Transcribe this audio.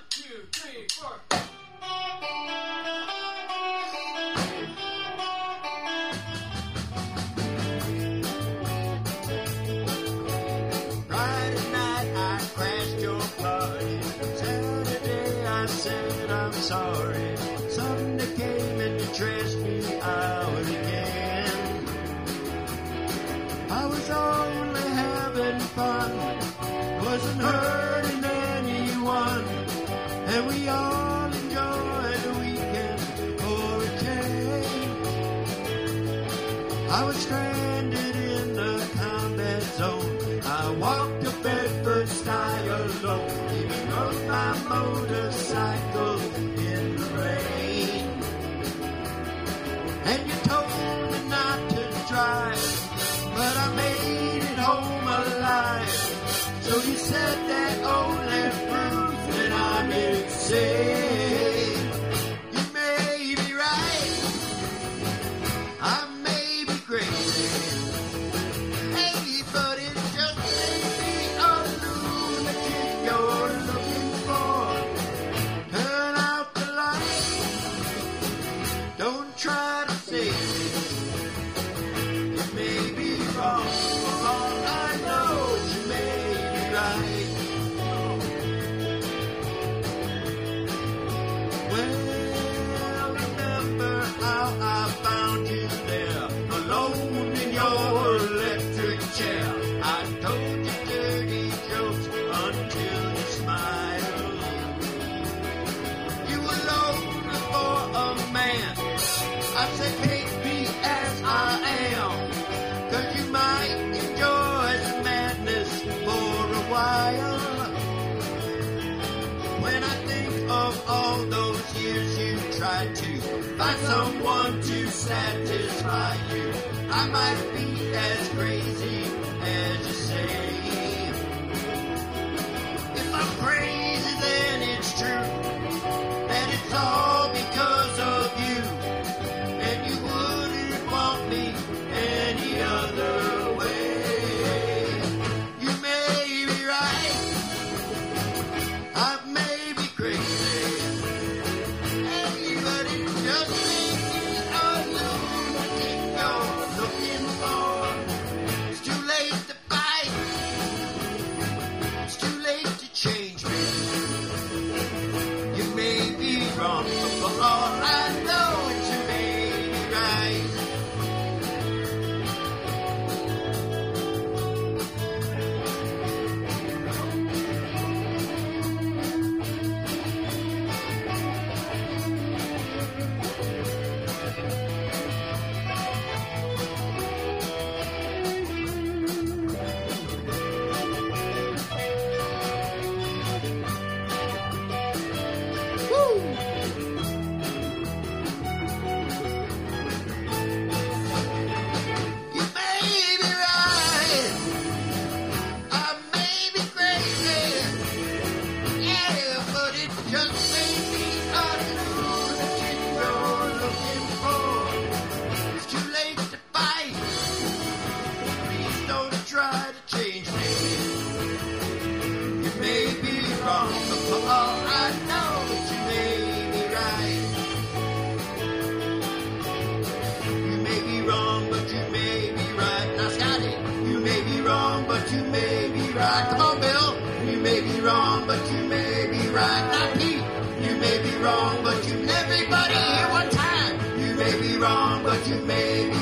two, three, four. Friday night I crashed your party. Saturday I said I'm sorry. Sunday came and you trashed me out again. I was only having fun, wasn't hurting anyone, and we all enjoyed the weekend for a change. I was stranded in the combat zone. I walked to Bedford style alone, even rode my motorcycle in the rain. And you told me not to drive, but I made it home alive. So you said that only proves that I'm insane. You may be right, I may be crazy. Hey, but it's just maybe a lunatic you're looking for. Turn out the light, don't try to save me. You may be wrong, for all I know you may be right. Well, remember how I found you there, alone in your electric chair. I told you dirty jokes until you smiled. You were lonely for a man. I said, take me as I am, 'cause you might enjoy the madness for a while. When I think of all those years you tried to find someone to satisfy you, I might be as crazy as you say. If I'm crazy, then it's true that it's all because of you, and you wouldn't want me any other way. You may be right, I may be crazy. Hey, but it's just maybe a lunatic you're looking for. It's too late to fight, it's too late to change me. You may be wrong, but for all I know, you may be right. You may be right, I may be crazy. Yeah, but it just may be a lunatic you're looking for. It's too late to fight, please don't try to change me. You may be wrong, but for all I know, you may be right. You may be wrong, but you may be right. Now, Scotty, you may be wrong, but you may be right. Come on, Bill. You may be wrong, but you may be right. Now, Pete, you may be wrong, but you... Everybody here one time. You may be wrong, but you may be